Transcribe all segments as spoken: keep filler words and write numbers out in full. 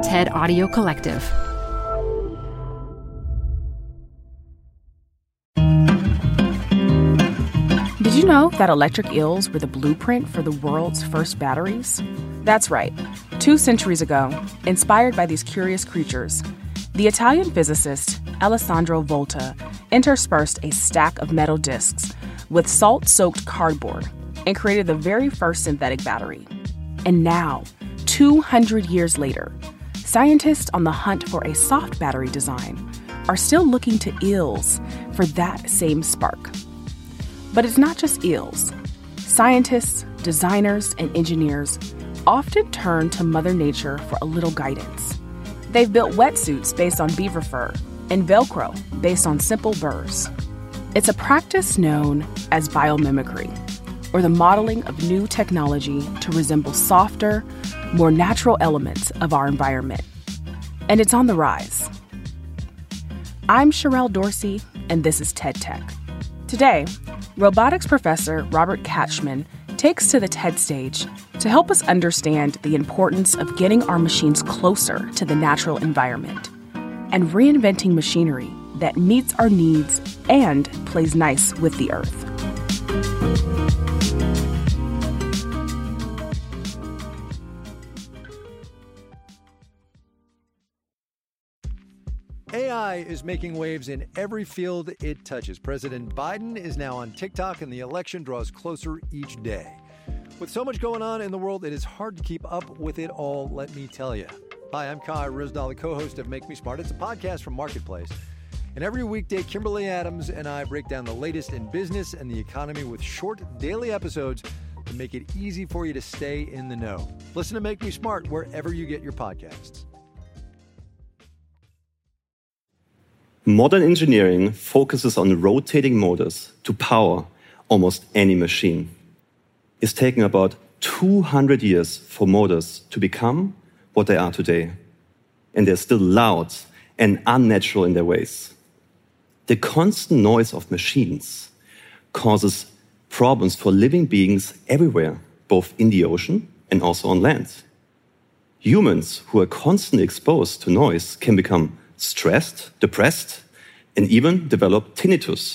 TED Audio Collective. Did you know that electric eels were the blueprint for the world's first batteries? That's right. Two centuries ago, inspired by these curious creatures, the Italian physicist Alessandro Volta interspersed a stack of metal discs with salt-soaked cardboard and created the very first synthetic battery. And now, two hundred years later, scientists on the hunt for a soft battery design are still looking to eels for that same spark. But it's not just eels. Scientists, designers, and engineers often turn to Mother Nature for a little guidance. They've built wetsuits based on beaver fur and Velcro based on simple burrs. It's a practice known as biomimicry, or the modeling of new technology to resemble softer, more natural elements of our environment. And it's on the rise. I'm Sherelle Dorsey, and this is TED Tech. Today, robotics professor Robert Katchman takes to the TED stage to help us understand the importance of getting our machines closer to the natural environment and reinventing machinery that meets our needs and plays nice with the earth. A I is making waves in every field it touches. President Biden is now on TikTok, and the election draws closer each day. With so much going on in the world, it is hard to keep up with it all, let me tell you. Hi, I'm Kai Ryssdal, the co-host of Make Me Smart. It's a podcast from Marketplace. And every weekday, Kimberly Adams and I break down the latest in business and the economy with short daily episodes to make it easy for you to stay in the know. Listen to Make Me Smart wherever you get your podcasts. Modern engineering focuses on rotating motors to power almost any machine. It's taken about two hundred years for motors to become what they are today. And they're still loud and unnatural in their ways. The constant noise of machines causes problems for living beings everywhere, both in the ocean and also on land. Humans who are constantly exposed to noise can become stressed, depressed, and even develop tinnitus.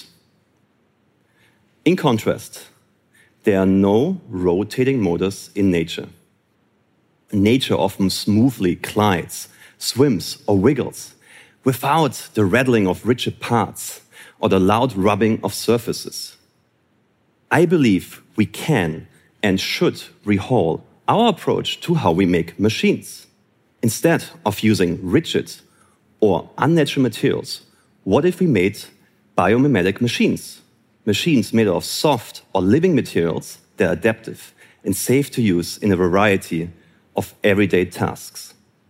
In contrast, there are no rotating motors in nature. Nature often smoothly glides, swims, or wiggles without the rattling of rigid parts or the loud rubbing of surfaces. I believe we can and should rehaul our approach to how we make machines. Instead of using rigid or unnatural materials, what if we made biomimetic machines? Machines made of soft or living materials that are adaptive and safe to use in a variety of everyday tasks.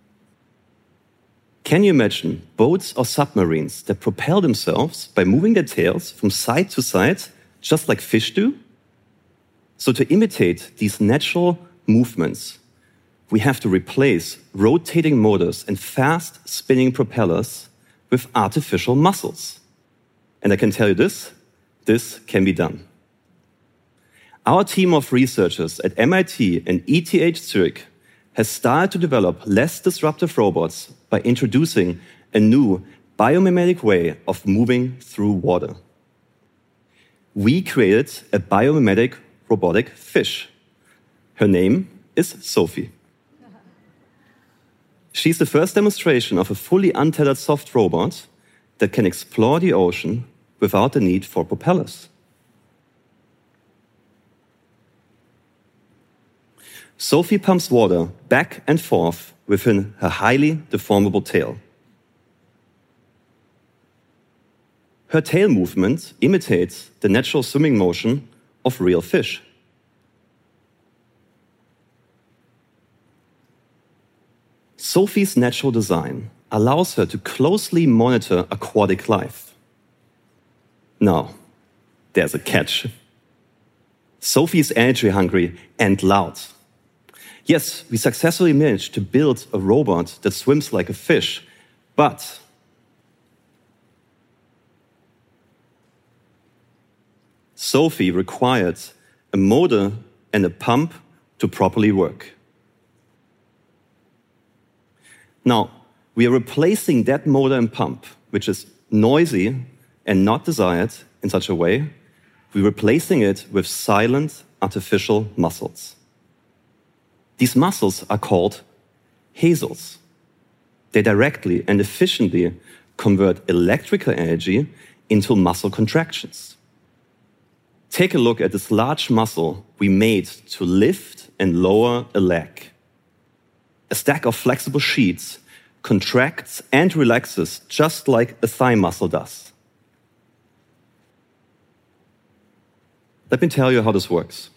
Can you imagine boats or submarines that propel themselves by moving their tails from side to side, just like fish do? So to imitate these natural movements, we have to replace rotating motors and fast spinning propellers with artificial muscles. And I can tell you this, this can be done. Our team of researchers at M I T and E T H Zurich has started to develop less disruptive robots by introducing a new biomimetic way of moving through water. We created a biomimetic robotic fish. Her name is Sophie. She's the first demonstration of a fully untethered soft robot that can explore the ocean without the need for propellers. Sophie pumps water back and forth within her highly deformable tail. Her tail movement imitates the natural swimming motion of real fish. Sophie's natural design allows her to closely monitor aquatic life. Now, there's a catch. Sophie's energy hungry and loud. Yes, we successfully managed to build a robot that swims like a fish, but Sophie required a motor and a pump to properly work. Now, we are replacing that motor and pump, which is noisy and not desired in such a way. We're replacing it with silent, artificial muscles. These muscles are called hazels. They directly and efficiently convert electrical energy into muscle contractions. Take a look at this large muscle we made to lift and lower a leg. A stack of flexible sheets contracts and relaxes just like a thigh muscle does. Let me tell you how this works.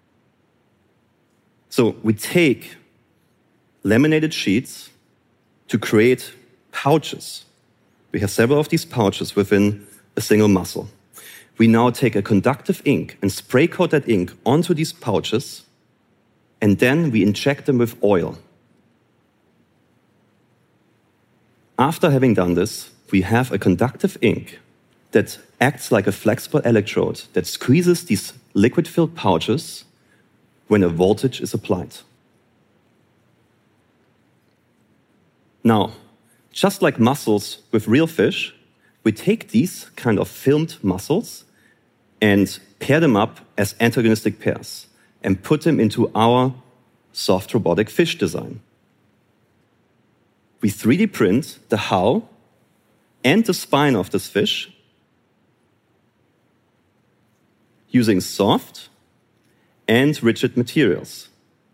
So we take laminated sheets to create pouches. We have several of these pouches within a single muscle. We now take a conductive ink and spray coat that ink onto these pouches, and then we inject them with oil. After having done this, we have a conductive ink that acts like a flexible electrode that squeezes these liquid-filled pouches when a voltage is applied. Now, just like muscles with real fish, we take these kind of filmed muscles and pair them up as antagonistic pairs and put them into our soft robotic fish design. We three D print the hull and the spine of this fish using soft and rigid materials.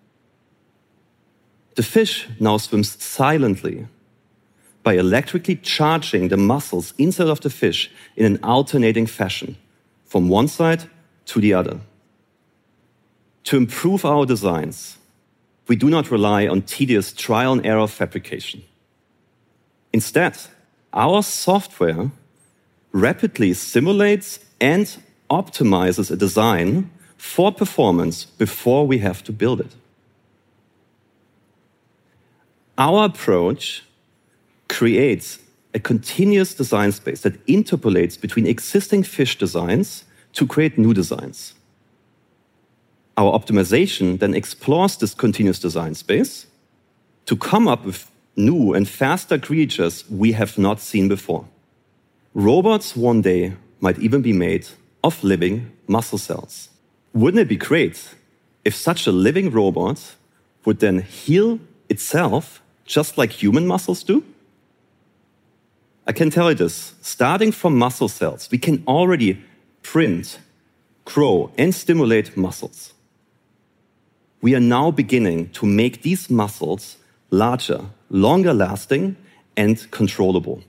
The fish now swims silently by electrically charging the muscles inside of the fish in an alternating fashion from one side to the other. To improve our designs, we do not rely on tedious trial and error fabrication. Instead, our software rapidly simulates and optimizes a design for performance before we have to build it. Our approach creates a continuous design space that interpolates between existing fish designs to create new designs. Our optimization then explores this continuous design space to come up with new and faster creatures we have not seen before. Robots one day might even be made of living muscle cells. Wouldn't it be great if such a living robot would then heal itself just like human muscles do? I can tell you this, starting from muscle cells, we can already print, grow, and stimulate muscles. We are now beginning to make these muscles larger, longer lasting, and controllable.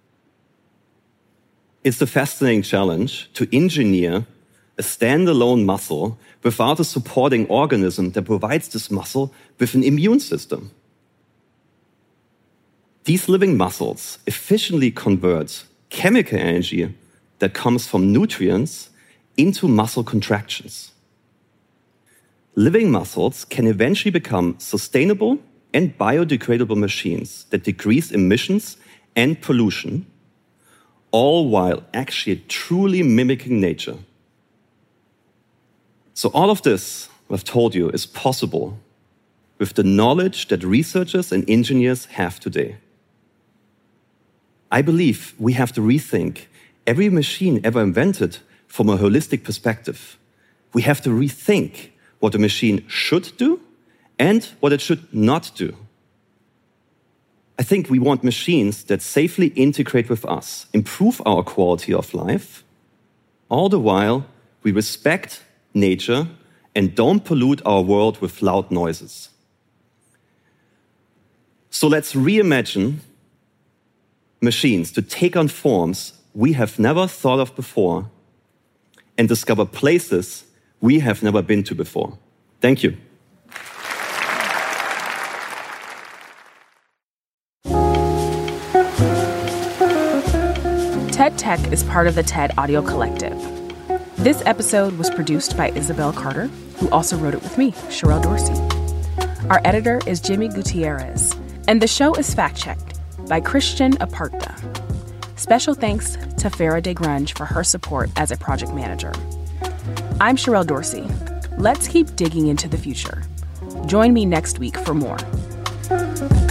It's a fascinating challenge to engineer a standalone muscle without a supporting organism that provides this muscle with an immune system. These living muscles efficiently convert chemical energy that comes from nutrients into muscle contractions. Living muscles can eventually become sustainable and biodegradable machines that decrease emissions and pollution, all while actually truly mimicking nature. So all of this I've told you is possible with the knowledge that researchers and engineers have today. I believe we have to rethink every machine ever invented from a holistic perspective. We have to rethink what a machine should do and what it should not do. I think we want machines that safely integrate with us, improve our quality of life, all the while we respect nature and don't pollute our world with loud noises. So let's reimagine machines to take on forms we have never thought of before and discover places we have never been to before. Thank you. TED Tech is part of the TED Audio Collective. This episode was produced by Isabel Carter, who also wrote it with me, Sherelle Dorsey. Our editor is Jimmy Gutierrez, and the show is fact-checked by Christian Aparta. Special thanks to Farah DeGrange for her support as a project manager. I'm Sherelle Dorsey. Let's keep digging into the future. Join me next week for more.